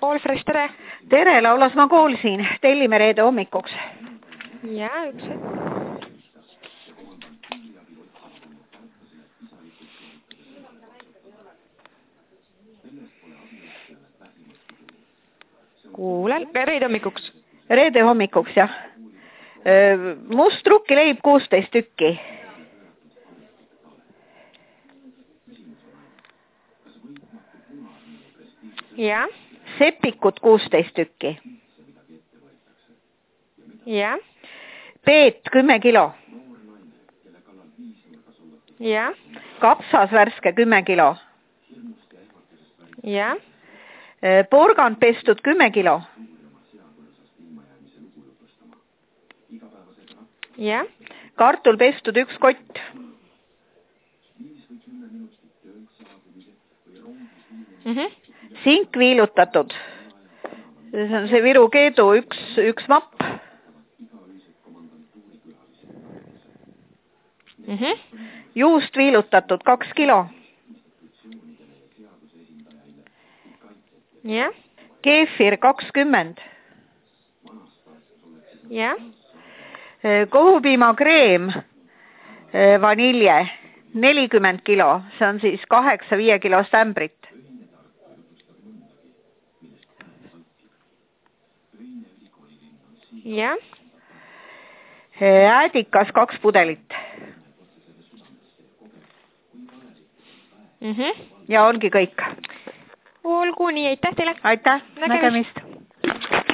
All Fresh, tere! Tere, Laulasmaa kool siin. Tellime reede hommikuks. Jaa, üks hetk. Kuulen, reede hommikuks. Reede hommikuks, jah. Must rukkileib 16 tükki. Jaa. Sepikut 16 tükki. Jaa. Peet 10 kilo. Jaa. Kapsas värske 10 kilo. Jaa. Porgand pestud 10 kilo. Jaa. Kartul pestud 1 kott. Sink viilutatud. See on see Viru Keedu üks mapp. Juust viilutatud 2 kilo. Jaa. Keefir 20. Jaa. Kohupiimakreem vanilje 40 kilo. See on siis 8 5 kilost ämbrit. Jaa. Äädikas 2 pudelit. Ja ongi kõik. Olgu nii, aitäh teile. Aitäh, nägemist.